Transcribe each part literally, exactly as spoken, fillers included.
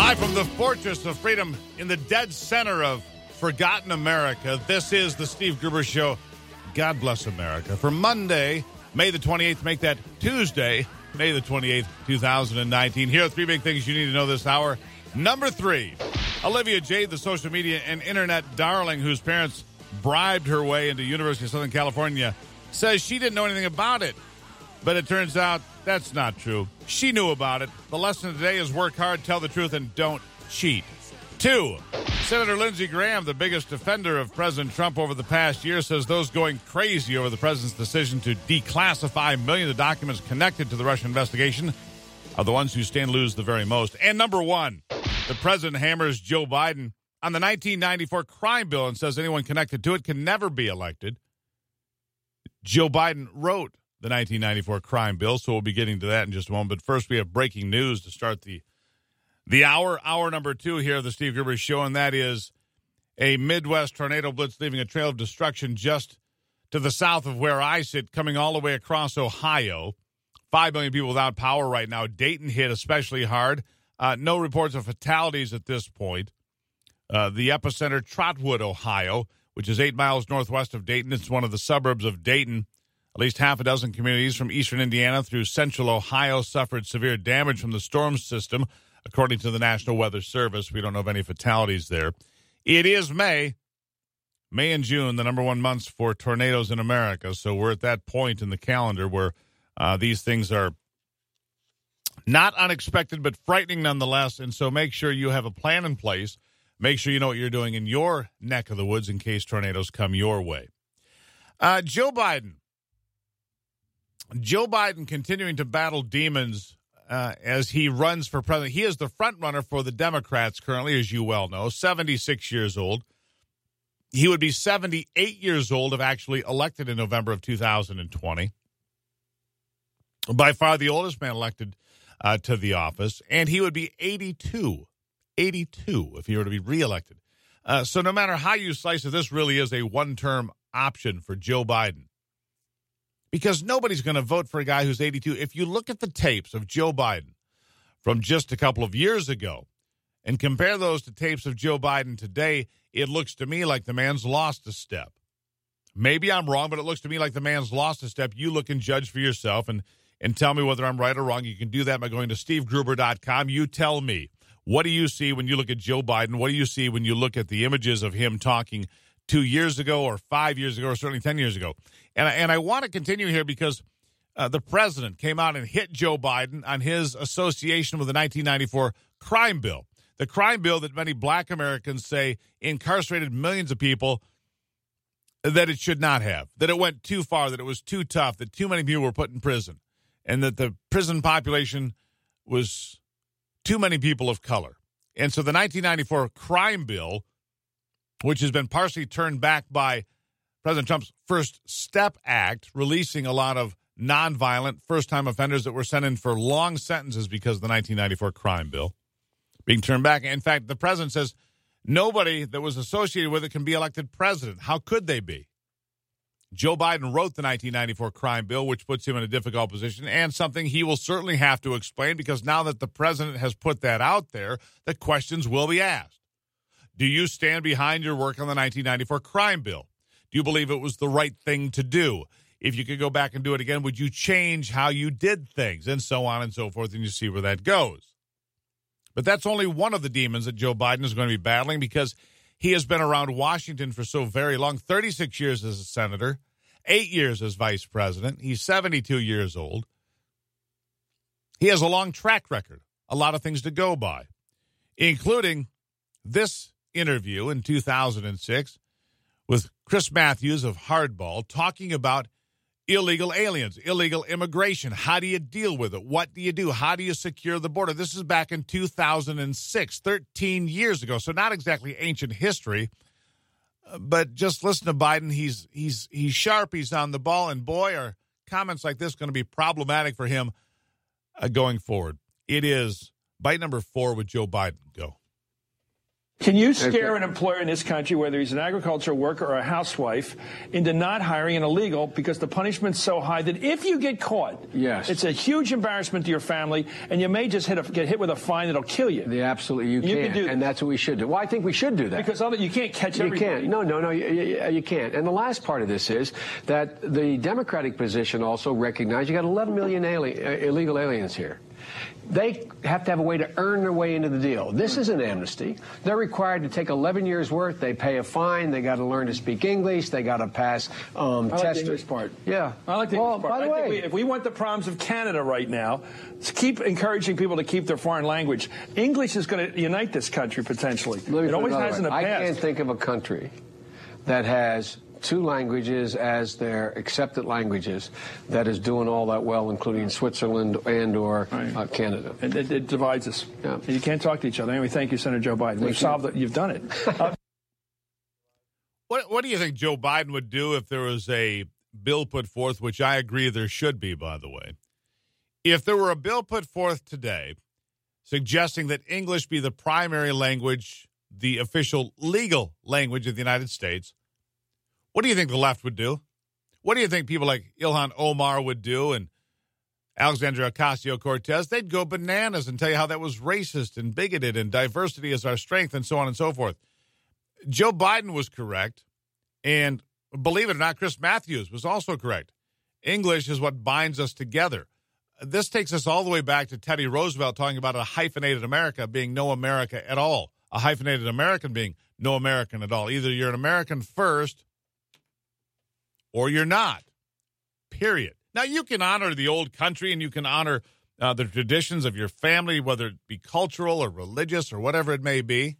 Live from the Fortress of Freedom in the dead center of forgotten America, this is the Steve Gruber Show. God bless America. For Monday, May the twenty-eighth, make that Tuesday, May the twenty-eighth, two thousand nineteen. Here are three big things you need to know this hour. Number three, Olivia Jade, the social media and internet darling whose parents bribed her way into University of Southern California, says she didn't know anything about it. But it turns out that's not true. She knew about it. The lesson today is work hard, tell the truth, and don't cheat. Two, Senator Lindsey Graham, the biggest defender of President Trump over the past year, says those going crazy over the president's decision to declassify millions of documents connected to the Russian investigation are the ones who stand to lose the very most. And number one, the president hammers Joe Biden on the nineteen ninety-four crime bill and says anyone connected to it can never be elected. Joe Biden wrote the nineteen ninety-four crime bill, so we'll be getting to that in just a moment. But first, we have breaking news to start the the hour, hour number two here of the Steve Gruber Show, and that is a Midwest tornado blitz leaving a trail of destruction just to the south of where I sit, coming all the way across Ohio. Five million people without power right now. Dayton hit especially hard. Uh, no reports of fatalities at this point. Uh, the epicenter, Trotwood, Ohio, which is eight miles northwest of Dayton. It's one of the suburbs of Dayton. At least half a dozen communities from eastern Indiana through central Ohio suffered severe damage from the storm system, according to the National Weather Service. We don't know of any fatalities there. It is May. May and June, the number one months for tornadoes in America. So we're at that point in the calendar where uh, these things are not unexpected, but frightening nonetheless. And so make sure you have a plan in place. Make sure you know what you're doing in your neck of the woods in case tornadoes come your way. Uh, Joe Biden. Joe Biden continuing to battle demons uh, as he runs for president. He is the front runner for the Democrats currently, as you well know, seventy-six years old. He would be seventy-eight years old if actually elected in November of two thousand twenty. By far the oldest man elected uh, to the office, and he would be eighty-two, eighty-two if he were to be reelected. Uh, so no matter how you slice it, this really is a one-term option for Joe Biden. Because nobody's going to vote for a guy who's eighty-two. If you look at the tapes of Joe Biden from just a couple of years ago and compare those to tapes of Joe Biden today, it looks to me like the man's lost a step. Maybe I'm wrong, but it looks to me like the man's lost a step. You look and judge for yourself and, and tell me whether I'm right or wrong. You can do that by going to steve gruber dot com. You tell me, what do you see when you look at Joe Biden? What do you see when you look at the images of him talking two years ago or five years ago or certainly ten years ago? And I, and I want to continue here because uh, the president came out and hit Joe Biden on his association with the nineteen ninety-four crime bill. The crime bill that many black Americans say incarcerated millions of people that it should not have, that it went too far, that it was too tough, that too many people were put in prison, and that the prison population was too many people of color. And so the nineteen ninety-four crime bill, which has been partially turned back by President Trump's First Step Act, releasing a lot of nonviolent first-time offenders that were sent in for long sentences because of the nineteen ninety-four crime bill, being turned back. In fact, the president says nobody that was associated with it can be elected president. How could they be? Joe Biden wrote the nineteen ninety-four crime bill, which puts him in a difficult position, and something he will certainly have to explain because now that the president has put that out there, the questions will be asked. Do you stand behind your work on the nineteen ninety-four crime bill? Do you believe it was the right thing to do? If you could go back and do it again, would you change how you did things? And so on and so forth, and you see where that goes. But that's only one of the demons that Joe Biden is going to be battling because he has been around Washington for so very long, thirty-six years as a senator, eight years as vice president. He's seventy-two years old. He has a long track record, a lot of things to go by, including this interview in two thousand six with Chris Matthews of Hardball talking about illegal aliens, illegal immigration. How do you deal with it? What do you do? How do you secure the border? This is back in two thousand six, thirteen years ago. So not exactly ancient history, but just listen to Biden. He's he's he's sharp. He's on the ball. And boy, are comments like this going to be problematic for him uh, going forward. It is bite number four with Joe Biden. Go. Can you scare an employer in this country, whether he's an agricultural worker or a housewife, into not hiring an illegal because the punishment's so high that if you get caught, yes, it's a huge embarrassment to your family, and you may just hit a, get hit with a fine that'll kill you? Yeah, absolutely, you, you can, can do and that's what we should do. Well, I think we should do that. Because other, you can't catch you everybody. You can't. No, no, no, you, you, you can't. And the last part of this is that the Democratic position also recognized you got eleven million alien, uh, illegal aliens here. They have to have a way to earn their way into the deal. This is an amnesty. They're required to take eleven years' worth. They pay a fine. They got to learn to speak English. They got to pass um, I like tests. the English part. Yeah. I like the well, English part. By the I way, think we, if we want the problems of Canada right now, to keep encouraging people to keep their foreign language, English is going to unite this country potentially. It always has in the I past. I can't think of a country that has two languages as their accepted languages that is doing all that well, including Switzerland and or right. uh, Canada. And it, it divides us. Yeah. And you can't talk to each other. Anyway, thank you, Senator Joe Biden. We've solved it. You've done it. Uh, what, what do you think Joe Biden would do if there was a bill put forth, which I agree there should be, by the way, if there were a bill put forth today suggesting that English be the primary language, the official legal language of the United States, what do you think the left would do? What do you think people like Ilhan Omar would do and Alexandria Ocasio-Cortez? They'd go bananas and tell you how that was racist and bigoted and diversity is our strength and so on and so forth. Joe Biden was correct, and believe it or not, Chris Matthews was also correct. English is what binds us together. This takes us all the way back to Teddy Roosevelt talking about a hyphenated America being no America at all, a hyphenated American being no American at all. Either you're an American first or you're not, period. Now, you can honor the old country and you can honor uh, the traditions of your family, whether it be cultural or religious or whatever it may be.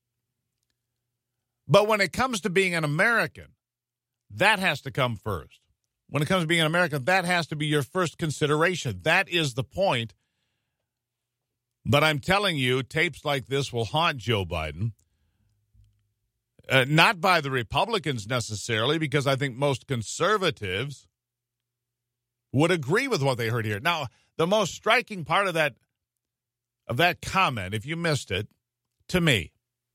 But when it comes to being an American, that has to come first. When it comes to being an American, that has to be your first consideration. That is the point. But I'm telling you, tapes like this will haunt Joe Biden. Uh, not by the Republicans necessarily, because I think most conservatives would agree with what they heard here. Now, the most striking part of that of that comment, if you missed it, to me,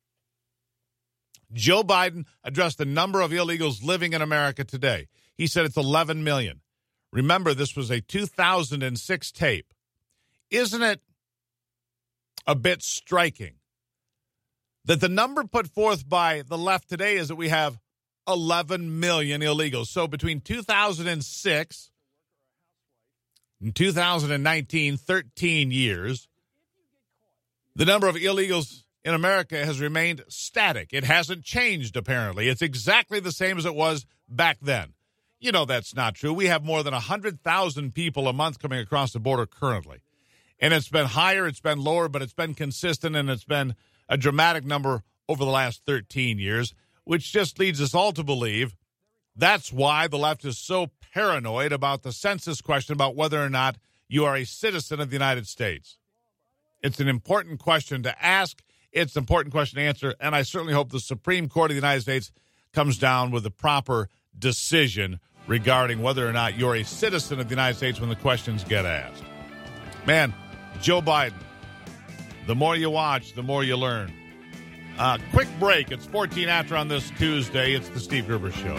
Joe Biden addressed the number of illegals living in America today. He said it's eleven million. Remember, this was a two thousand six tape. Isn't it a bit striking that the number put forth by the left today is that we have eleven million illegals? So between two thousand six and two thousand nineteen, thirteen years, the number of illegals in America has remained static. It hasn't changed, apparently. It's exactly the same as it was back then. You know that's not true. We have more than one hundred thousand people a month coming across the border currently. And it's been higher, it's been lower, but it's been consistent, and it's been a dramatic number over the last thirteen years, which just leads us all to believe that's why the left is so paranoid about the census question about whether or not you are a citizen of the United States. It's an important question to ask. It's an important question to answer, and I certainly hope the Supreme Court of the United States comes down with a proper decision regarding whether or not you're a citizen of the United States when the questions get asked. Man, Joe Biden, the more you watch, the more you learn. Uh, quick break. It's fourteen after on this Tuesday. It's the Steve Gruber Show.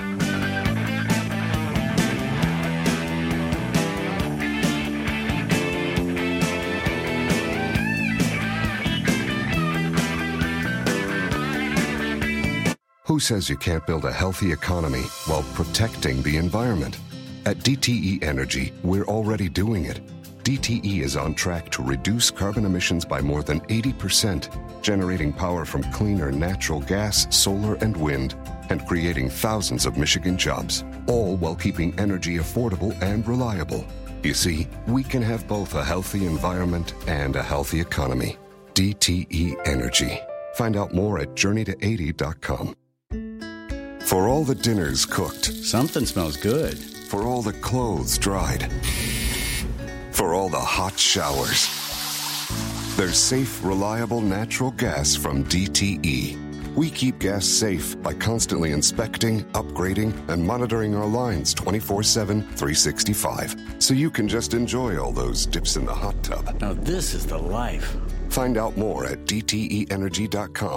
Who says you can't build a healthy economy while protecting the environment? At D T E Energy, we're already doing it. D T E is on track to reduce carbon emissions by more than eighty percent, generating power from cleaner natural gas, solar, and wind, and creating thousands of Michigan jobs, all while keeping energy affordable and reliable. You see, we can have both a healthy environment and a healthy economy. D T E Energy. Find out more at journey to eighty dot com. For all the dinners cooked. Something smells good. For all the clothes dried. For all the hot showers. There's safe, reliable natural gas from D T E. We keep gas safe by constantly inspecting, upgrading, and monitoring our lines twenty-four seven, three sixty-five. So you can just enjoy all those dips in the hot tub. Now this is the life. Find out more at D T E energy dot com.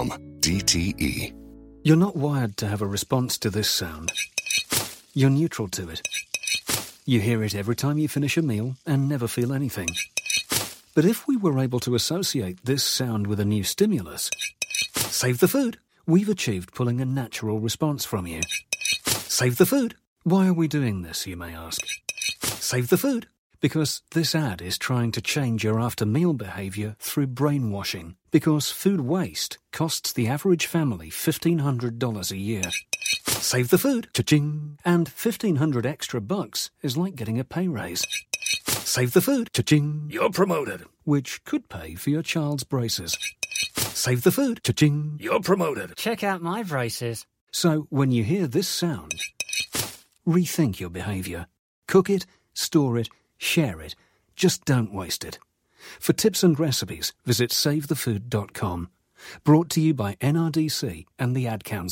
D T E. You're not wired to have a response to this sound. You're neutral to it. You hear it every time you finish a meal and never feel anything. But if we were able to associate this sound with a new stimulus, save the food, we've achieved pulling a natural response from you. Save the food. Why are we doing this, you may ask? Save the food. Because this ad is trying to change your after-meal behaviour through brainwashing. Because food waste costs the average family fifteen hundred dollars a year. Save the food. Cha-ching. And fifteen hundred extra bucks is like getting a pay raise. Save the food. Cha-ching. You're promoted. Which could pay for your child's braces. Save the food. Cha-ching. You're promoted. Check out my braces. So when you hear this sound, rethink your behaviour. Cook it, store it, share it. Just don't waste it. For tips and recipes, visit save the food dot com. Brought to you by N R D C and the Ad Council.